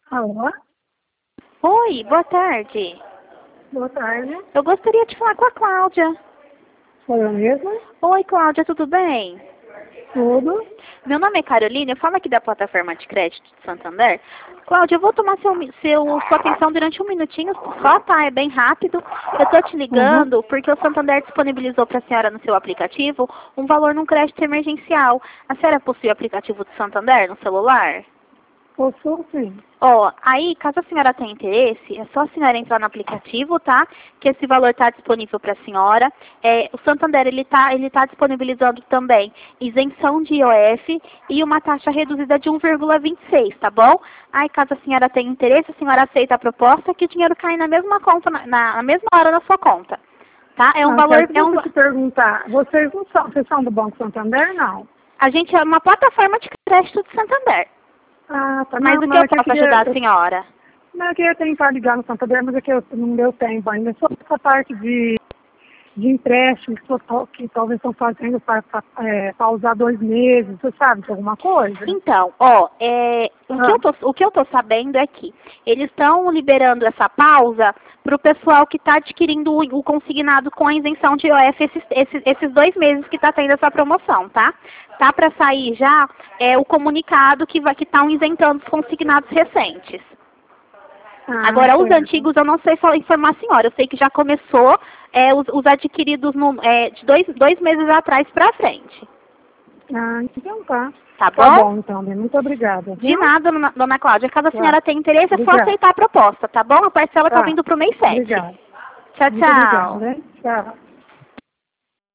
Alô? Oi, boa tarde. Boa tarde. Eu gostaria de falar com a Cláudia. Sou eu mesma? Oi, Cláudia, tudo bem? Tudo? Meu nome é Carolina, eu falo aqui da plataforma de crédito de Santander. Cláudia, eu vou tomar sua atenção durante um minutinho só, tá? É bem rápido. Eu tô te Uhum. ligando porque o Santander disponibilizou para a senhora no seu aplicativo um valor num crédito emergencial. A senhora possui o aplicativo do Santander no celular? Possuo sim. Ó, aí, caso a senhora tenha interesse, é só a senhora entrar no aplicativo, tá? Que esse valor está disponível para a senhora. O Santander, ele tá disponibilizando também isenção de IOF e uma taxa reduzida de 1,26, tá bom? Aí, caso a senhora tenha interesse, a senhora aceita a proposta que o dinheiro cai na mesma conta, na mesma hora na sua conta, tá? É um valor, Certo. Deixa eu te perguntar, vocês não são, vocês são do Banco Santander, não? a gente é uma plataforma de crédito de Santander. Ah, tá. Mas Não, o que eu mas é que eu posso queria, ajudar a senhora? não, eu queria tentar ligar no Santander, mas é que eu não deu tempo ainda. Só essa parte de empréstimo que talvez estão fazendo para usar 2 meses, você sabe de alguma coisa? Então, ó, o que eu tô sabendo é que eles estão liberando essa pausa para o pessoal que está adquirindo o consignado com a isenção de IOF esses 2 meses que está tendo essa promoção, tá? Tá para sair já o comunicado que estão isentando os consignados recentes. Ah, Agora, os certo. antigos eu não sei informar a senhora. Eu sei que já começou os adquiridos de dois meses atrás para frente. Ah, então tá. Tá Tá bom? bom, então, bem. Muito obrigada, De viu? nada, dona Cláudia. Caso a Tá. senhora tenha interesse, é só Obrigada. aceitar a proposta, tá bom? A parcela tá Tá. vindo pro mês 7. Obrigada. Tchau, Muito obrigada, tchau. né? Tchau.